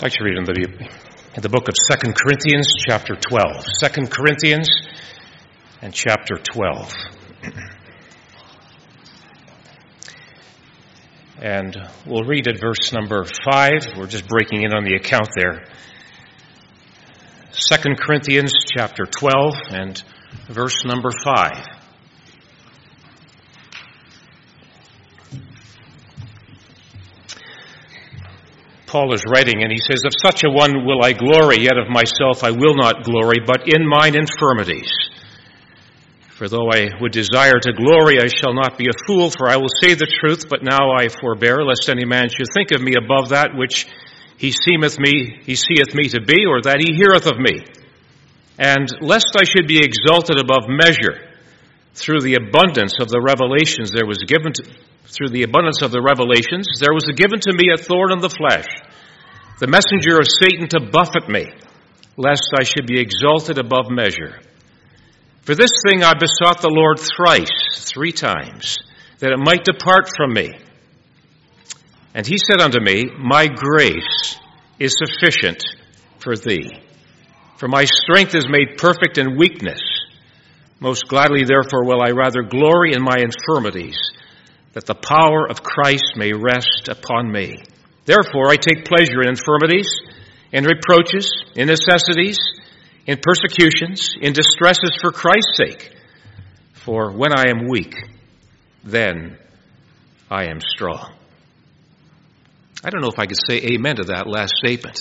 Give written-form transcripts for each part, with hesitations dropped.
I'd like to read in the book of 2 Corinthians, chapter 12. 2 Corinthians and chapter 12. And we'll read at verse number 5. We're just breaking in on the account there. 2 Corinthians, chapter 12, and verse number 5. Paul is writing, and he says, "Of such a one will I glory, yet of myself I will not glory, but in mine infirmities. For though I would desire to glory, I shall not be a fool, for I will say the truth, but now I forbear, lest any man should think of me above that which he seeth me to be, or that he heareth of me. And lest I should be exalted above measure, through the abundance of the revelations there was given to me a thorn in the flesh, the messenger of Satan to buffet me, lest I should be exalted above measure. For this thing I besought the Lord three times, that it might depart from me. And he said unto me, My grace is sufficient for thee, for my strength is made perfect in weakness. Most gladly, therefore, will I rather glory in my infirmities, that the power of Christ may rest upon me. Therefore, I take pleasure in infirmities, in reproaches, in necessities, in persecutions, in distresses for Christ's sake. For when I am weak, then I am strong." I don't know if I could say amen to that last statement.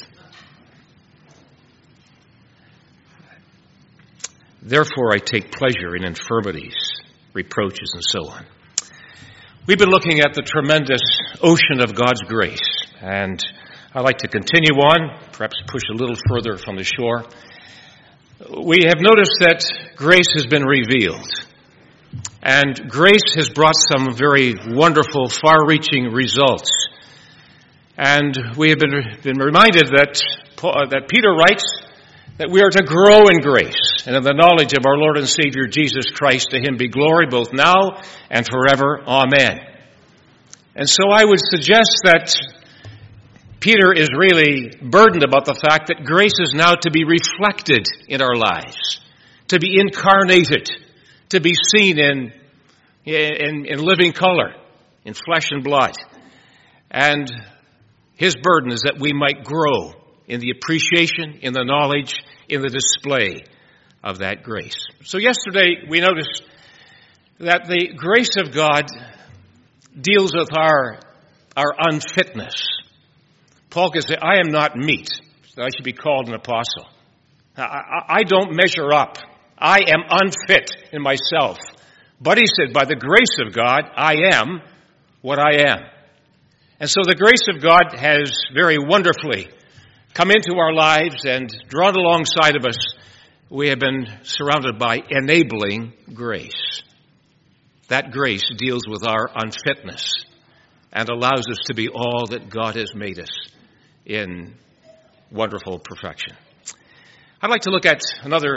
Therefore, I take pleasure in infirmities, reproaches, and so on. We've been looking at the tremendous ocean of God's grace, and I'd like to continue on, perhaps push a little further from the shore. We have noticed that grace has been revealed, and grace has brought some very wonderful, far-reaching results. And we have been reminded that Peter writes that we are to grow in grace and in the knowledge of our Lord and Savior Jesus Christ. To him be glory both now and forever. Amen. And so I would suggest that Peter is really burdened about the fact that grace is now to be reflected in our lives, to be incarnated, to be seen in living color, in flesh and blood. And his burden is that we might grow in the appreciation, in the knowledge, in the display of that grace. So yesterday we noticed that the grace of God deals with our unfitness. Paul can say, I am not meet, so I should be called an apostle. I don't measure up. I am unfit in myself. But he said, by the grace of God, I am what I am. And so the grace of God has very wonderfully come into our lives, and drawn alongside of us, we have been surrounded by enabling grace. That grace deals with our unfitness and allows us to be all that God has made us in wonderful perfection. I'd like to look at another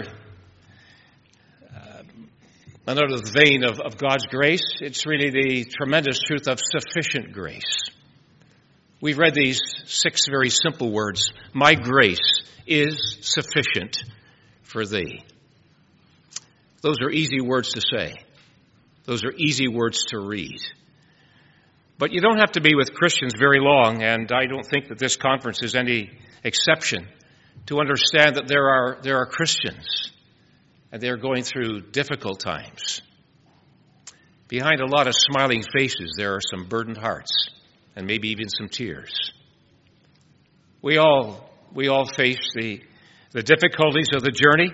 vein of God's grace. It's really the tremendous truth of sufficient grace. We've read these 6 very simple words. My grace is sufficient for thee. Those are easy words to say. Those are easy words to read. But you don't have to be with Christians very long, and I don't think that this conference is any exception, to understand that there are Christians, and they're going through difficult times. Behind a lot of smiling faces, there are some burdened hearts, and maybe even some tears. We all face the difficulties of the journey.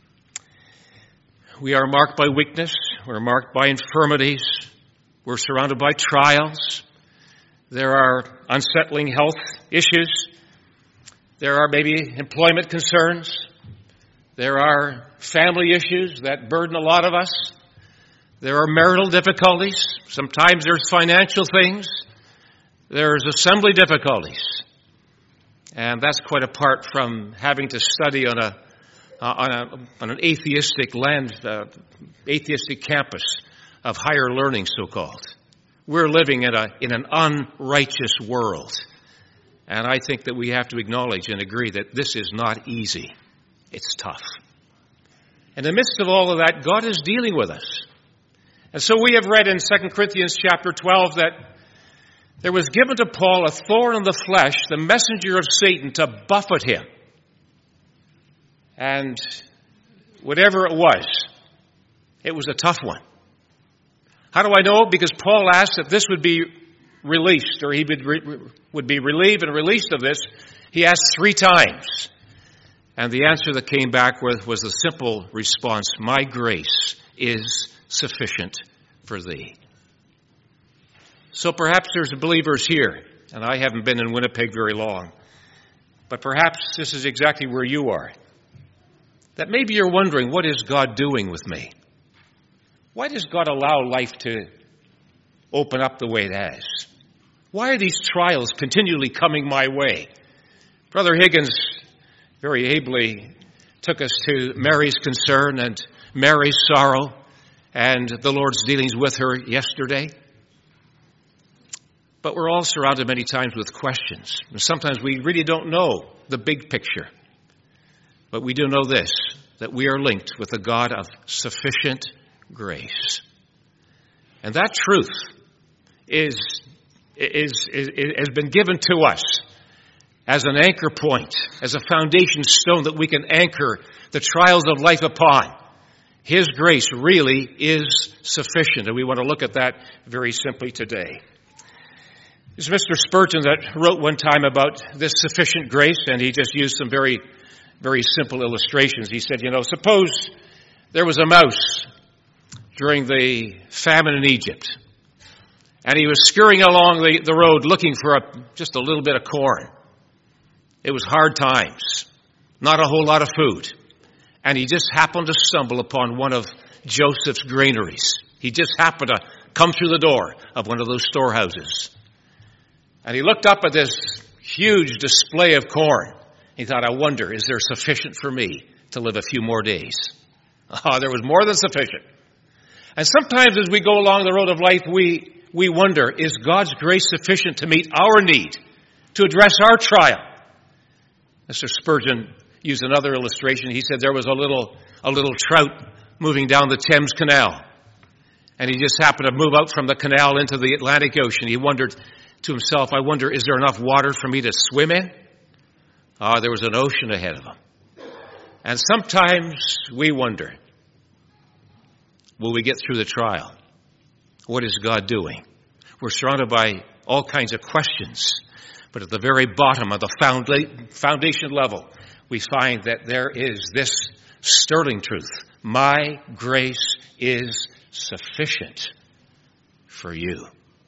We are marked by weakness. We're marked by infirmities. We're surrounded by trials. There are unsettling health issues. There are maybe employment concerns. There are family issues that burden a lot of us. There are marital difficulties. Sometimes there's financial things. There's assembly difficulties. And that's quite apart from having to study on an atheistic campus of higher learning, so-called. We're living in an unrighteous world. And I think that we have to acknowledge and agree that this is not easy. It's tough. In the midst of all of that, God is dealing with us. And so we have read in 2 Corinthians chapter 12 that there was given to Paul a thorn in the flesh, the messenger of Satan, to buffet him. And whatever it was a tough one. How do I know? Because Paul asked that this would be released, or he would be relieved and released of this. He asked 3 times. And the answer that came back was a simple response: my grace is sufficient for thee. So perhaps there's believers here, and I haven't been in Winnipeg very long, but perhaps this is exactly where you are. That maybe you're wondering, what is God doing with me? Why does God allow life to open up the way it has? Why are these trials continually coming my way? Brother Higgins very ably took us to Mary's concern and Mary's sorrow and the Lord's dealings with her yesterday. But we're all surrounded many times with questions. And sometimes we really don't know the big picture. But we do know this, that we are linked with a God of sufficient grace. And that truth has been given to us as an anchor point, as a foundation stone that we can anchor the trials of life upon. His grace really is sufficient, and we want to look at that very simply today. It's Mr. Spurgeon that wrote one time about this sufficient grace, and he just used some very, very simple illustrations. He said, suppose there was a mouse during the famine in Egypt, and he was scurrying along the road looking for just a little bit of corn. It was hard times, not a whole lot of food. And he just happened to stumble upon one of Joseph's granaries. He just happened to come through the door of one of those storehouses. And he looked up at this huge display of corn. He thought, I wonder, is there sufficient for me to live a few more days? There was more than sufficient. And sometimes as we go along the road of life, we wonder, is God's grace sufficient to meet our need, to address our trial? Mr. Spurgeon used another illustration. He said there was a little trout moving down the Thames Canal. And he just happened to move out from the canal into the Atlantic Ocean. He wondered to himself, I wonder, is there enough water for me to swim in? There was an ocean ahead of him. And sometimes we wonder, will we get through the trial? What is God doing? We're surrounded by all kinds of questions. But at the very bottom of the foundation level, we find that there is this sterling truth. My grace is sufficient for you.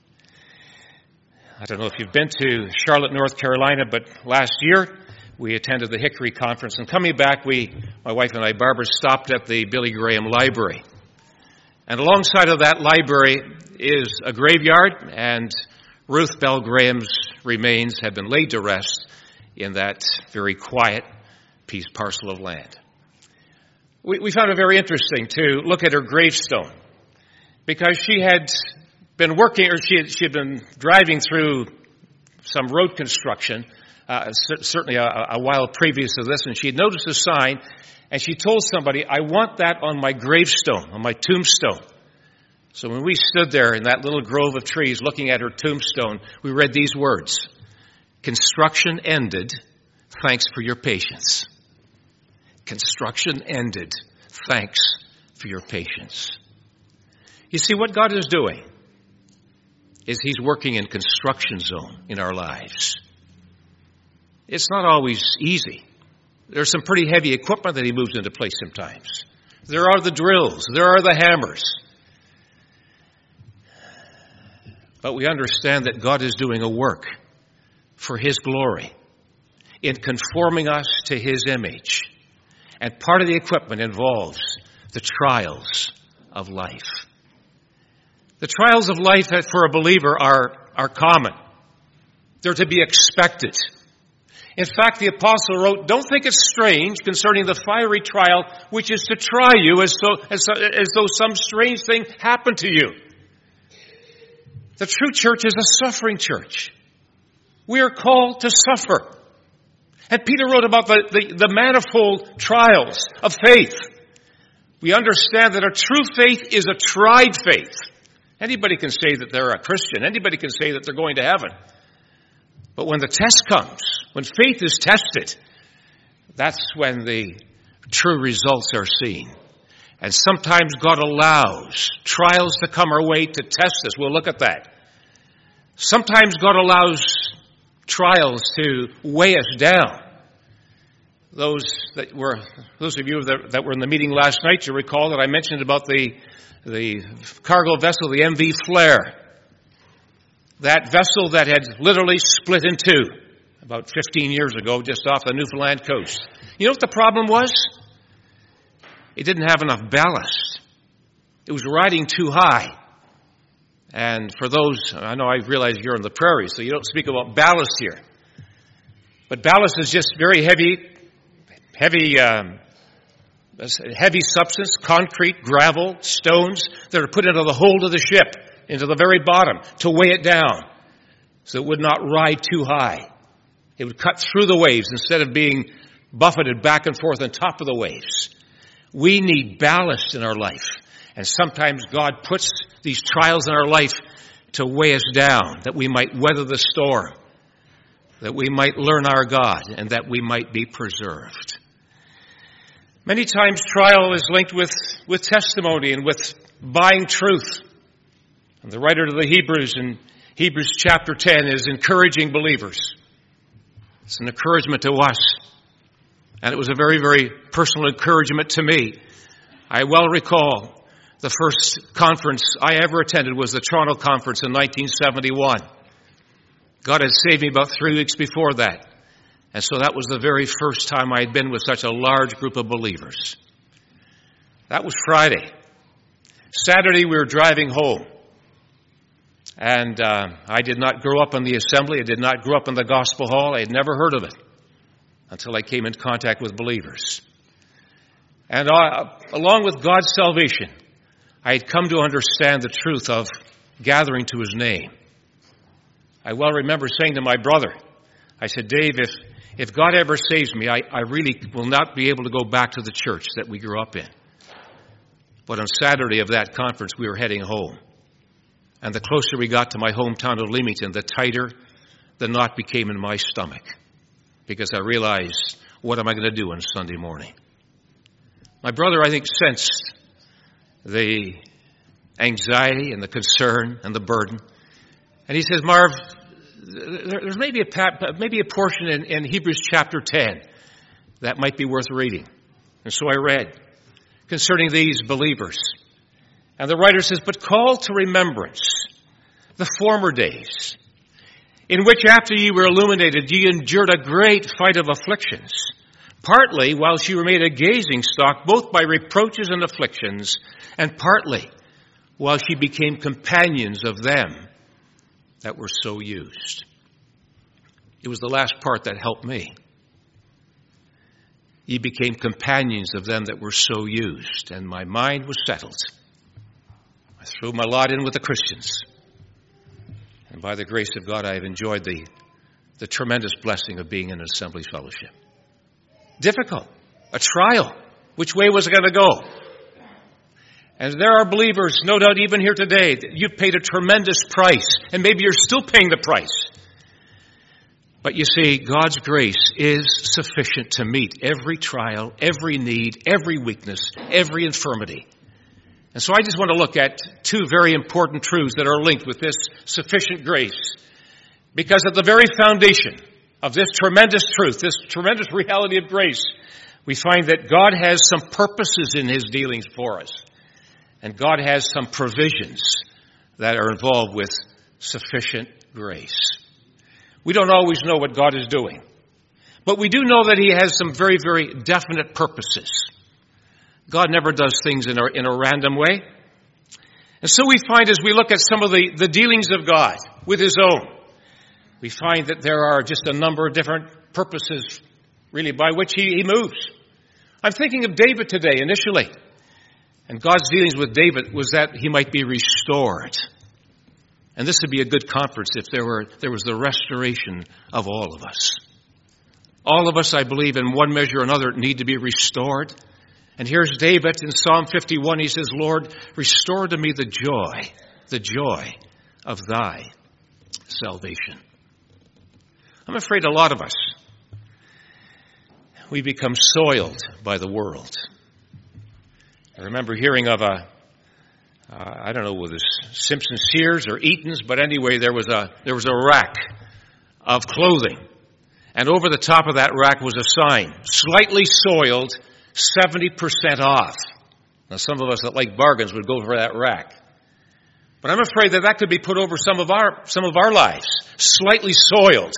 I don't know if you've been to Charlotte, North Carolina, but last year we attended the Hickory Conference. And coming back, my wife and I, Barbara, stopped at the Billy Graham Library. And alongside of that library is a graveyard, and Ruth Bell Graham's remains have been laid to rest in that very quiet parcel of land. We found it very interesting to look at her gravestone, because she had been working, or she had been driving through some road construction, certainly a while previous to this, and she had noticed a sign, and she told somebody, I want that on my gravestone, on my tombstone. So when we stood there in that little grove of trees looking at her tombstone, we read these words: construction ended, thanks for your patience. Construction ended, thanks for your patience. You see, what God is doing is He's working in construction zone in our lives. It's not always easy. There's some pretty heavy equipment that He moves into place sometimes. There are the drills. There are the hammers. But we understand that God is doing a work for His glory in conforming us to His image. And part of the equipment involves the trials of life. The trials of life for a believer are common. They're to be expected. In fact, the apostle wrote, don't think it's strange concerning the fiery trial which is to try you as though some strange thing happened to you. The true church is a suffering church. We are called to suffer. And Peter wrote about the manifold trials of faith. We understand that a true faith is a tried faith. Anybody can say that they're a Christian. Anybody can say that they're going to heaven. But when the test comes, when faith is tested, that's when the true results are seen. And sometimes God allows trials to come our way to test us. We'll look at that. Sometimes God allows trials to weigh us down. Those of you that were in the meeting last night, you recall that I mentioned about the cargo vessel, the MV Flare. That vessel that had literally split in two about 15 years ago just off the Newfoundland coast. You know what the problem was? It didn't have enough ballast. It was riding too high. And for those, I know I realize you're in the prairie, so you don't speak about ballast here. But ballast is just very heavy substance, concrete, gravel, stones that are put into the hold of the ship, into the very bottom, to weigh it down so it would not ride too high. It would cut through the waves instead of being buffeted back and forth on top of the waves. We need ballast in our life. And sometimes God puts these trials in our life to weigh us down, that we might weather the storm, that we might learn our God, and that we might be preserved. Many times trial is linked with testimony and with buying truth. And the writer to the Hebrews in Hebrews chapter 10 is encouraging believers. It's an encouragement to us. And it was a very, very personal encouragement to me. I well recall the first conference I ever attended was the Toronto Conference in 1971. God had saved me about 3 weeks before that. And so that was the very first time I had been with such a large group of believers. That was Friday. Saturday we were driving home. And I did not grow up in the assembly. I did not grow up in the gospel hall. I had never heard of it until I came in contact with believers. And along with God's salvation, I had come to understand the truth of gathering to His name. I well remember saying to my brother, I said, Dave, if God ever saves me, I really will not be able to go back to the church that we grew up in. But on Saturday of that conference, we were heading home. And the closer we got to my hometown of Leamington, the tighter the knot became in my stomach. Because I realized, what am I going to do on Sunday morning? My brother, I think, sensed the anxiety and the concern and the burden. And he says, Marv, there's maybe a portion in Hebrews chapter 10 that might be worth reading. And so I read concerning these believers. And the writer says, but call to remembrance the former days, in which after ye were illuminated, ye endured a great fight of afflictions, partly whilst ye were made a gazing stock, both by reproaches and afflictions, and partly whilst ye became companions of them that were so used. It was the last part that helped me. Ye became companions of them that were so used, and my mind was settled. I threw my lot in with the Christians. And by the grace of God, I have enjoyed the tremendous blessing of being in an assembly fellowship. Difficult. A trial. Which way was it going to go? And there are believers, no doubt even here today, that you've paid a tremendous price. And maybe you're still paying the price. But you see, God's grace is sufficient to meet every trial, every need, every weakness, every infirmity. And so I just want to look at two very important truths that are linked with this sufficient grace. Because at the very foundation of this tremendous truth, this tremendous reality of grace, we find that God has some purposes in His dealings for us. And God has some provisions that are involved with sufficient grace. We don't always know what God is doing. But we do know that He has some very, very definite purposes. God never does things in a random way. And so we find as we look at some of the dealings of God with His own, we find that there are just a number of different purposes really by which He moves. I'm thinking of David today initially. And God's dealings with David was that he might be restored. And this would be a good conference if there was the restoration of all of us. All of us, I believe, in one measure or another, need to be restored. And here's David in Psalm 51. He says, Lord, restore to me the joy of thy salvation. I'm afraid a lot of us, we become soiled by the world. I remember hearing of I don't know whether it was Simpson Sears or Eaton's, but anyway, there was a rack of clothing. And over the top of that rack was a sign, slightly soiled, 70% off. Now, some of us that like bargains would go for that rack. But I'm afraid that could be put over some of our lives. Slightly soiled,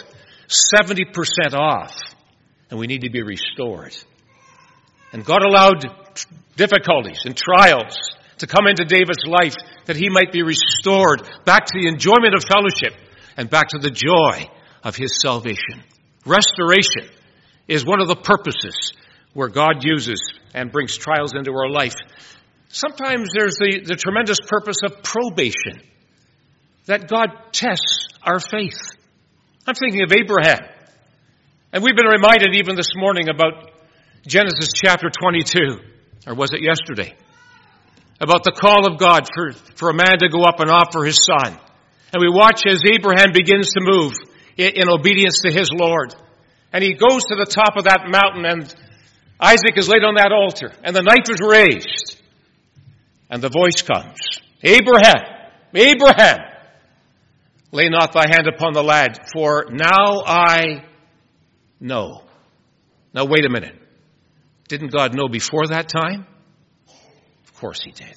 70% off. And we need to be restored. And God allowed difficulties and trials to come into David's life that he might be restored back to the enjoyment of fellowship and back to the joy of his salvation. Restoration is one of the purposes where God uses and brings trials into our life. Sometimes there's the tremendous purpose of probation, that God tests our faith. I'm thinking of Abraham. And we've been reminded even this morning about Genesis chapter 22, or was it yesterday? About the call of God for a man to go up and offer his son. And we watch as Abraham begins to move in obedience to his Lord. And he goes to the top of that mountain, and Isaac is laid on that altar, and the knife is raised. And the voice comes, Abraham, Abraham, lay not thy hand upon the lad, for now I know. Now wait a minute. Didn't God know before that time? Of course he did.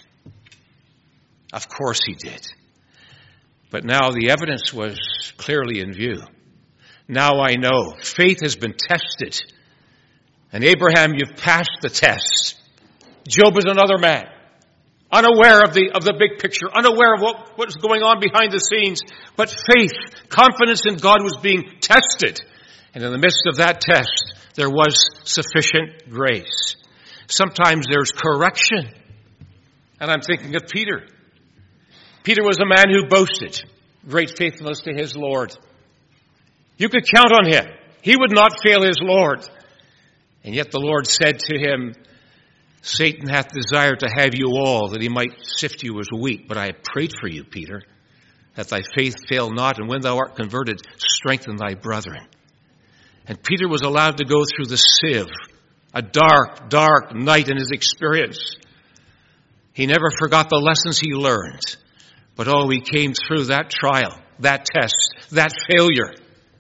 Of course he did. But now the evidence was clearly in view. Now I know. Faith has been tested. And Abraham, you've passed the test. Job is another man, unaware of the big picture, unaware of what was going on behind the scenes. But faith, confidence in God was being tested. And in the midst of that test, there was sufficient grace. Sometimes there's correction. And I'm thinking of Peter. Peter was a man who boasted great faithfulness to his Lord. You could count on him. He would not fail his Lord. And yet the Lord said to him, Satan hath desired to have you all, that he might sift you as wheat. But I have prayed for you, Peter, that thy faith fail not, and when thou art converted, strengthen thy brethren. And Peter was allowed to go through the sieve, a dark, dark night in his experience. He never forgot the lessons he learned. But he came through that trial, that test, that failure.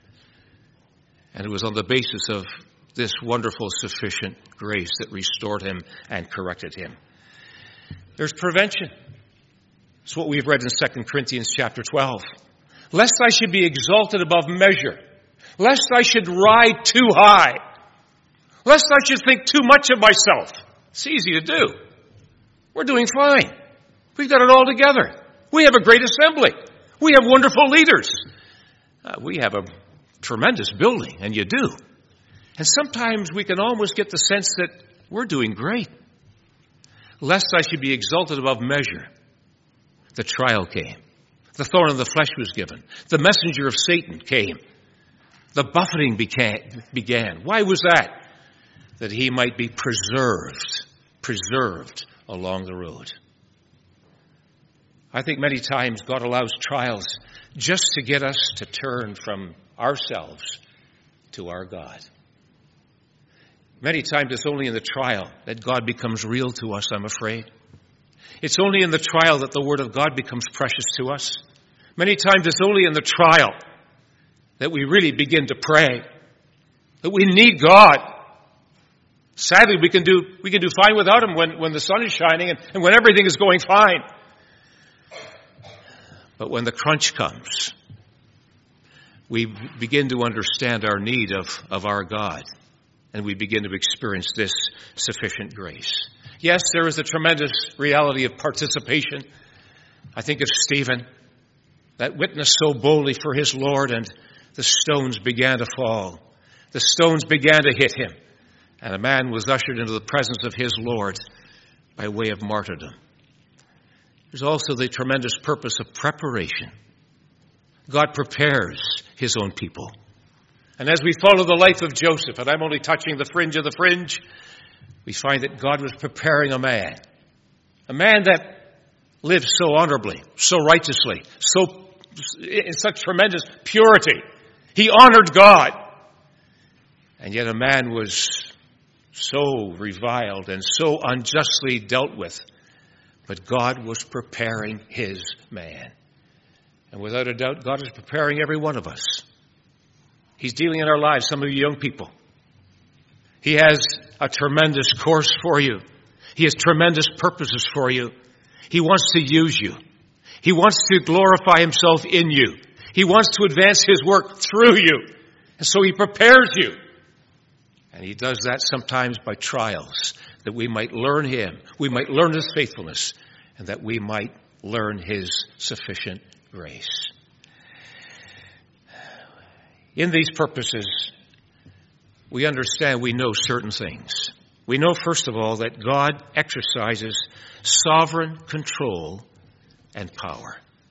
And it was on the basis of this wonderful, sufficient grace that restored him and corrected him. There's prevention. It's what we've read in 2 Corinthians chapter 12. Lest I should be exalted above measure. Lest I should ride too high. Lest I should think too much of myself. It's easy to do. We're doing fine. We've got it all together. We have a great assembly. We have wonderful leaders. We have a tremendous building, and you do. And sometimes we can almost get the sense that we're doing great. Lest I should be exalted above measure. The trial came. The thorn in the flesh was given. The messenger of Satan came. The buffeting began. Why was that? That he might be preserved along the road. I think many times God allows trials just to get us to turn from ourselves to our God. Many times it's only in the trial that God becomes real to us, I'm afraid. It's only in the trial that the Word of God becomes precious to us. Many times it's only in the trial that we really begin to pray, that we need God. Sadly, we can do fine without Him when the sun is shining and when everything is going fine. But when the crunch comes, we begin to understand our need of our God, and we begin to experience this sufficient grace. Yes, there is a tremendous reality of participation. I think of Stephen, that witnessed so boldly for his Lord, and the stones began to fall. The stones began to hit him, and a man was ushered into the presence of his Lord by way of martyrdom. There's also the tremendous purpose of preparation. God prepares his own people. And as we follow the life of Joseph, and I'm only touching the fringe of the fringe, we find that God was preparing a man that lived so honorably, so righteously, in such tremendous purity. He honored God. And yet a man was so reviled and so unjustly dealt with. But God was preparing his man. And without a doubt, God is preparing every one of us. He's dealing in our lives, some of you young people. He has a tremendous course for you. He has tremendous purposes for you. He wants to use you. He wants to glorify himself in you. He wants to advance his work through you. And so he prepares you. And he does that sometimes by trials, that we might learn him, we might learn his faithfulness, and that we might learn his sufficient grace. In these purposes, we understand, we know certain things. We know, first of all, that God exercises sovereign control and power.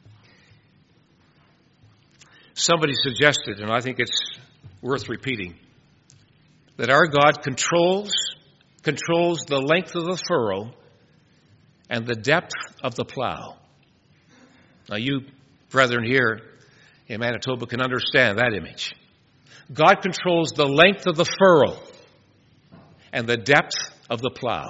Somebody suggested, and I think it's worth repeating, that our God controls the length of the furrow and the depth of the plow. Now you, brethren here in Manitoba, can understand that image. God controls the length of the furrow and the depth of the plow.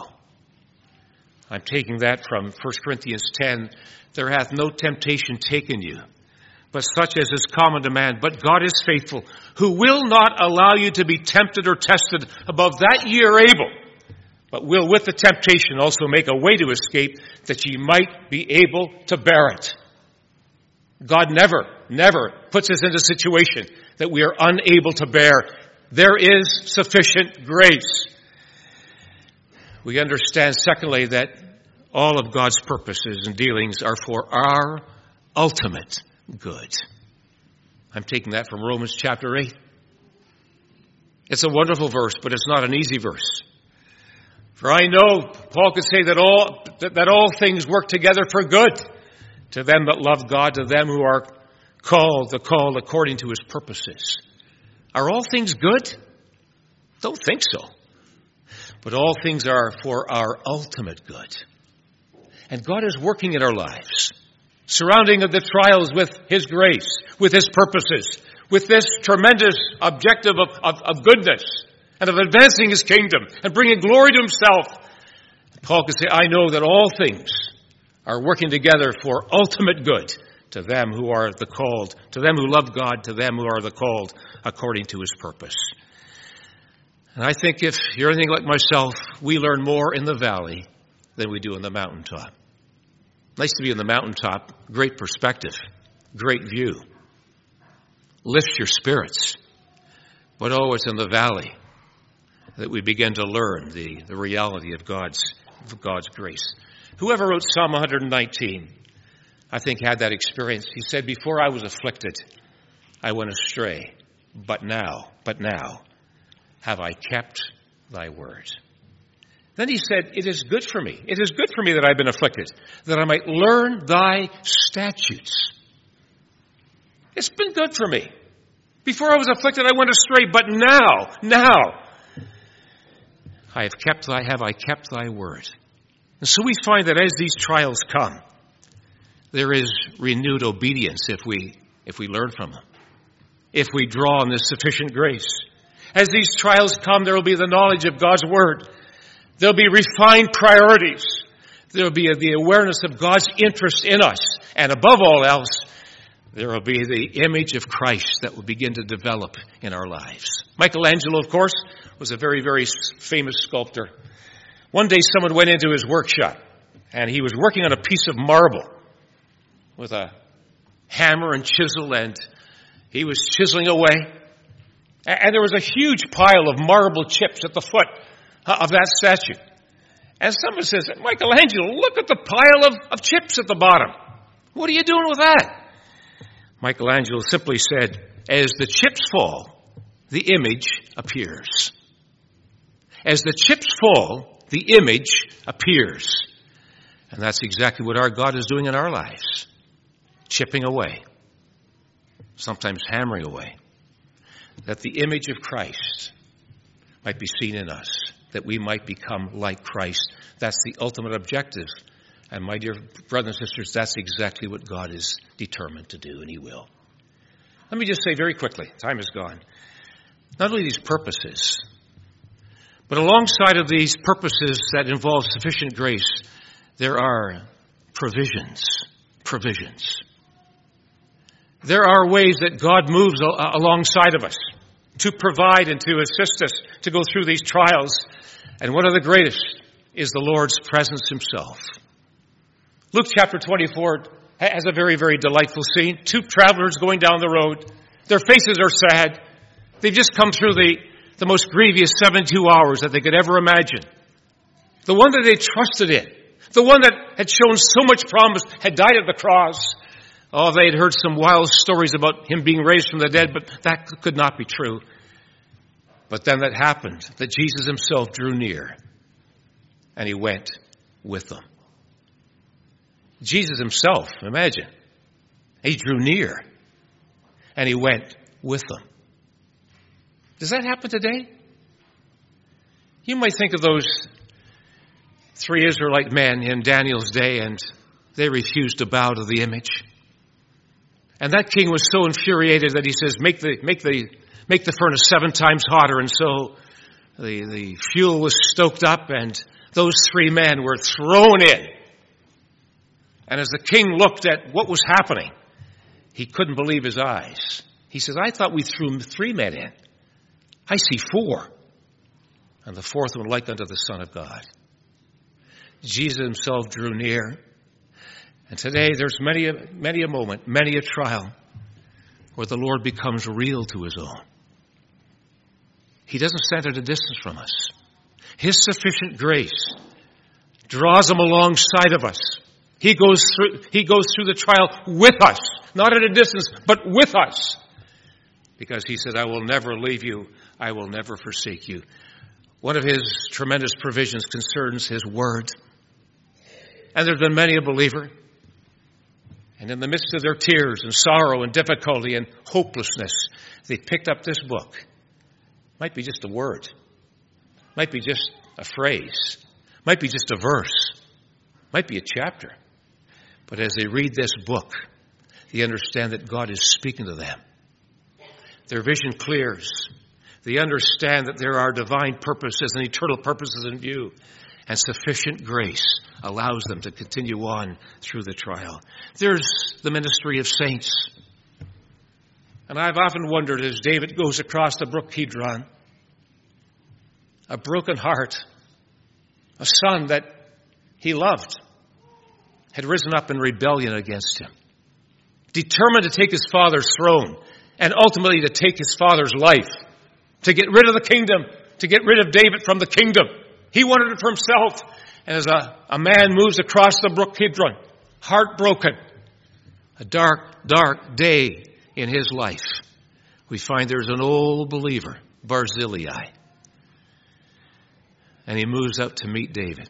I'm taking that from 1 Corinthians 10. There hath no temptation taken you, but such as is common to man. But God is faithful, who will not allow you to be tempted or tested above that ye are able, but will with the temptation also make a way to escape, that ye might be able to bear it. God never puts us in a situation that we are unable to bear. There is sufficient grace. We understand, secondly, that all of God's purposes and dealings are for our ultimate good. I'm taking that from Romans chapter 8. It's a wonderful verse, but it's not an easy verse. For I know, Paul could say that all things work together for good to them that love God, to them who are called according to his purposes. Are all things good? Don't think so. But all things are for our ultimate good. And God is working in our lives, surrounding the trials with his grace, with his purposes, with this tremendous objective of goodness and of advancing his kingdom and bringing glory to himself. Paul could say, I know that all things are working together for ultimate good to them who are the called, to them who love God, to them who are the called according to his purpose. And I think if you're anything like myself, we learn more in the valley than we do in the mountaintop. Nice to be in the mountaintop. Great perspective. Great view. Lifts your spirits. But it's in the valley that we begin to learn the reality of God's grace. Whoever wrote Psalm 119, I think, had that experience. He said, before I was afflicted, I went astray. But now have I kept thy word. Then he said, it is good for me. It is good for me that I've been afflicted, that I might learn thy statutes. It's been good for me. Before I was afflicted, I went astray, but now, have I kept thy word. And so we find that as these trials come, there is renewed obedience if we learn from them, if we draw on this sufficient grace. As these trials come, there will be the knowledge of God's word. There'll be refined priorities. There'll be the awareness of God's interest in us. And above all else, there will be the image of Christ that will begin to develop in our lives. Michelangelo, of course, was a very, very famous sculptor. One day someone went into his workshop, and he was working on a piece of marble with a hammer and chisel, and he was chiseling away. And there was a huge pile of marble chips at the foot of that statue. And someone says, Michelangelo, look at the pile of chips at the bottom. What are you doing with that? Michelangelo simply said, as the chips fall, the image appears. As the chips fall, the image appears. And that's exactly what our God is doing in our lives. Chipping away. sometimes hammering away, that the image of Christ might be seen in us, that we might become like Christ. That's the ultimate objective. And my dear brothers and sisters, that's exactly what God is determined to do, and He will. Let me just say very quickly, time is gone, not only these purposes, but alongside of these purposes that involve sufficient grace, there are provisions. Provisions. There are ways that God moves alongside of us to provide and to assist us to go through these trials. And one of the greatest is the Lord's presence Himself. Luke chapter 24 has a very, very delightful scene. Two travelers going down the road. Their faces are sad. They've just come through the most grievous 72 hours that they could ever imagine. The one that they trusted in, the one that had shown so much promise, had died at the cross. Oh, they had heard some wild stories about Him being raised from the dead, but that could not be true. But then that happened, that Jesus Himself drew near, and He went with them. Jesus Himself, imagine, He drew near, and He went with them. Does that happen today? You might think of those 3 Israelite men in Daniel's day, and they refused to bow to the image. And that king was so infuriated that he says, make the furnace 7 times hotter. And so the fuel was stoked up, and those 3 men were thrown in. And as the king looked at what was happening, he couldn't believe his eyes. He says, I thought we threw 3 men in. I see 4. And the 4th one like unto the Son of God. Jesus Himself drew near. And today there's many a moment, many a trial where the Lord becomes real to His own. He doesn't stand at a distance from us. His sufficient grace draws Him alongside of us. He goes through the trial with us, not at a distance, but with us. Because He said, I will never leave you. I will never forsake you. One of His tremendous provisions concerns His Word. And there's been many a believer. And in the midst of their tears and sorrow and difficulty and hopelessness, they picked up this book. Might be just a word. Might be just a phrase. Might be just a verse. Might be a chapter. But as they read this book, they understand that God is speaking to them. Their vision clears. They understand that there are divine purposes and eternal purposes in view. And sufficient grace allows them to continue on through the trial. There's the ministry of saints. And I've often wondered as David goes across the brook Kidron, a broken heart, a son that he loved, had risen up in rebellion against him, determined to take his father's throne and ultimately to take his father's life, to get rid of the kingdom, to get rid of David from the kingdom. He wanted it for himself. And as a man moves across the brook Kidron, heartbroken, a dark, dark day in his life, we find there's an old believer, Barzillai. And he moves up to meet David.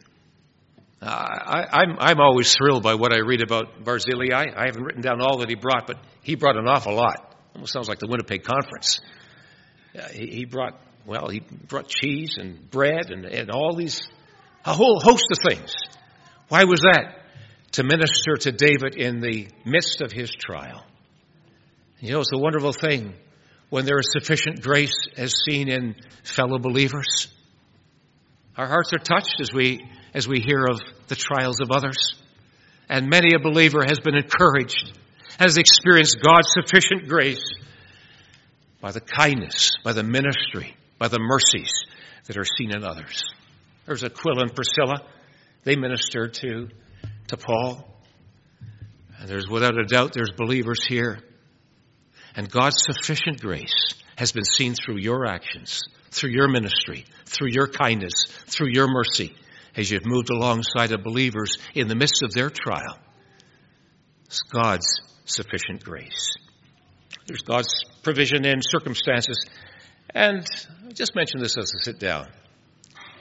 I'm always thrilled by what I read about Barzillai. I haven't written down all that he brought, but he brought an awful lot. Almost sounds like the Winnipeg Conference. He brought cheese and bread and all these, a whole host of things. Why was that? To minister to David in the midst of his trial. You know, it's a wonderful thing when there is sufficient grace as seen in fellow believers. Our hearts are touched as we hear of the trials of others. And many a believer has been encouraged, has experienced God's sufficient grace by the kindness, by the ministry, by the mercies that are seen in others. There's Aquila and Priscilla. They ministered to Paul. And there's without a doubt there's believers here. And God's sufficient grace has been seen through your actions, through your ministry, through your kindness, through your mercy, as you've moved alongside of believers in the midst of their trial. It's God's sufficient grace. There's God's provision in circumstances. And I just mentioned this as I sit down.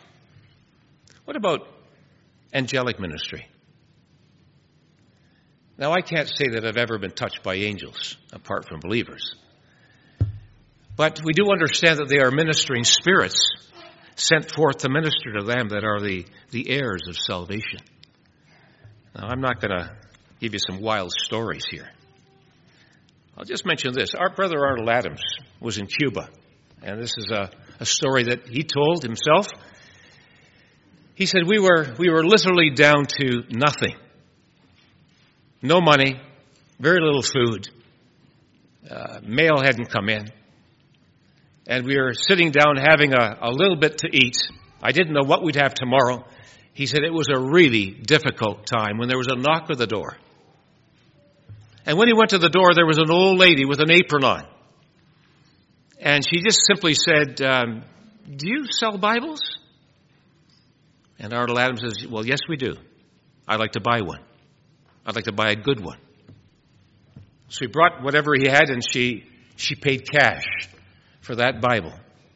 What about angelic ministry? Now, I can't say that I've ever been touched by angels, apart from believers. But we do understand that they are ministering spirits sent forth to minister to them that are the heirs of salvation. Now, I'm not going to give you some wild stories here. I'll just mention this. Our brother Arnold Adams was in Cuba, and this is a story that he told himself. He said, we were literally down to nothing. No money, very little food. Mail hadn't come in. And we were sitting down having a little bit to eat. I didn't know what we'd have tomorrow. He said it was a really difficult time when there was a knock at the door. And when he went to the door, there was an old lady with an apron on. And she just simply said, do you sell Bibles? And Arnold Adams says, well, yes, we do. I'd like to buy one. I'd like to buy a good one. So he brought whatever he had, and she paid cash for that Bible.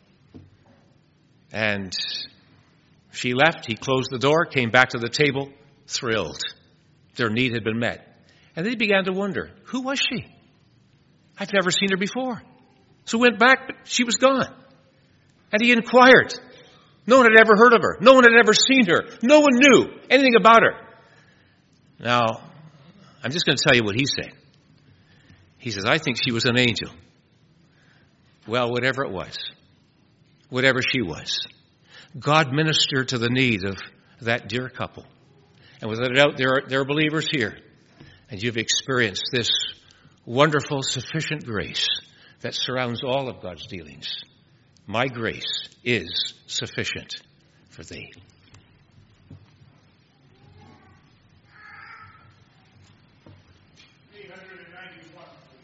And she left. He closed the door, came back to the table, thrilled. Their need had been met. And they began to wonder, who was she? I've never seen her before. So he went back, but she was gone. And he inquired. No one had ever heard of her. No one had ever seen her. No one knew anything about her. Now, I'm just going to tell you what he said. He says, I think she was an angel. Well, whatever it was, whatever she was, God ministered to the need of that dear couple. And without a doubt, there are believers here, and you've experienced this wonderful, sufficient grace that surrounds all of God's dealings. My grace is sufficient for thee.